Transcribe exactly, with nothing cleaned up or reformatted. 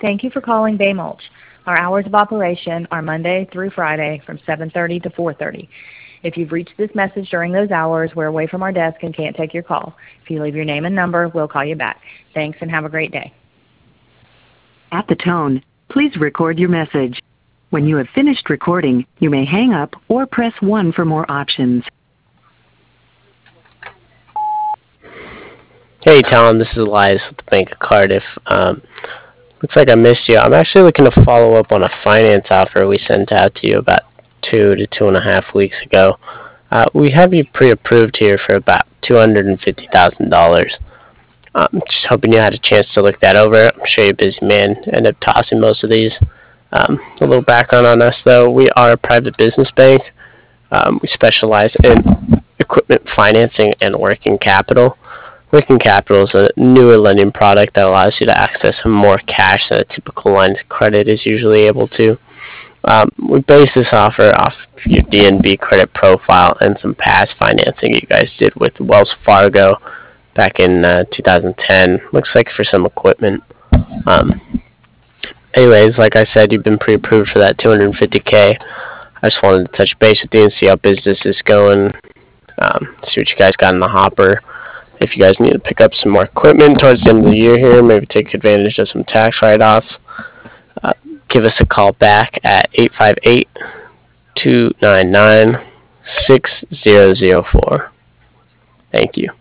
Thank you for calling Bay Mulch. Our hours of operation are Monday through Friday from seven thirty to four thirty. If you've reached this message during those hours, we're away from our desk and can't take your call. If you leave your name and number, we'll call you back. Thanks and have a great day. At the tone, please record your message. When you have finished recording, you may hang up or press one for more options. Hey Tom, this is Elias with the Bank of Cardiff. Um, looks like I missed you. I'm actually looking to follow up on a finance offer we sent out to you about two to two and a half weeks ago. Uh, we have you pre-approved here for about two hundred fifty thousand dollars. Um, just hoping you had a chance to look that over. I'm sure you're a busy man. End up tossing most of these. Um, a little background on us, though. We are a private business bank. Um, we specialize in equipment financing and working capital. Working capital is a newer lending product that allows you to access more cash than a typical line of credit is usually able to. Um, we base this offer off your D N B credit profile and some past financing you guys did with Wells Fargo back in uh, two thousand ten. Looks like for some equipment. Um, anyways, like I said, you've been pre-approved for that two hundred fifty K. I just wanted to touch base with you and see how business is going. Um, see what you guys got in the hopper. If you guys need to pick up some more equipment towards the end of the year here, maybe take advantage of some tax write-offs, uh, give us a call back at eight five eight, two nine nine, six zero zero four. Thank you.